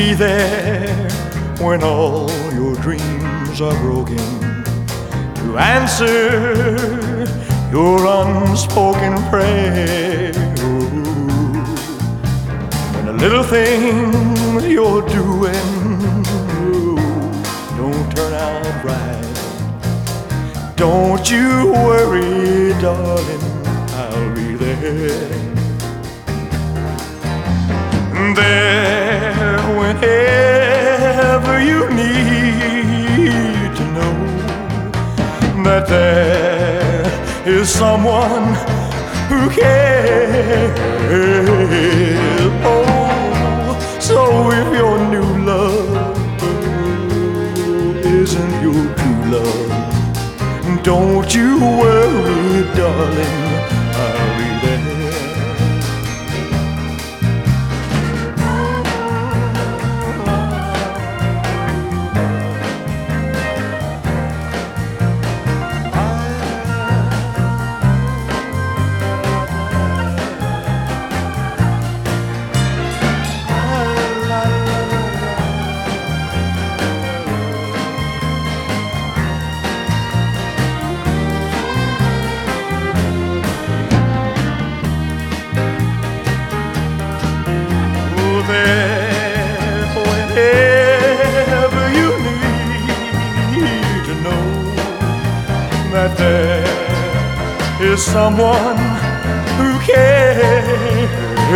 be there when all your dreams are broken, to answer your unspoken prayer. When the little things you're doing don't turn out right, don't you worry, darling, I'll be there. There whenever you need to know that there is someone who cares. Oh, so if your new love isn't your true love, don't you worry, darling, I'll be there. There, whenever you need to know that there is someone who cares.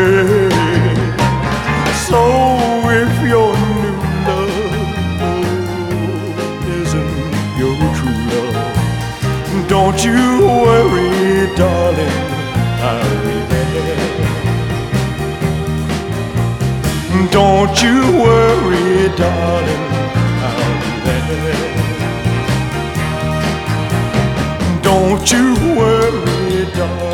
So if your new love isn't your true love, don't you worry, darling, I'll be there. Don't you worry, darling, I'll be there. Don't you worry, darling.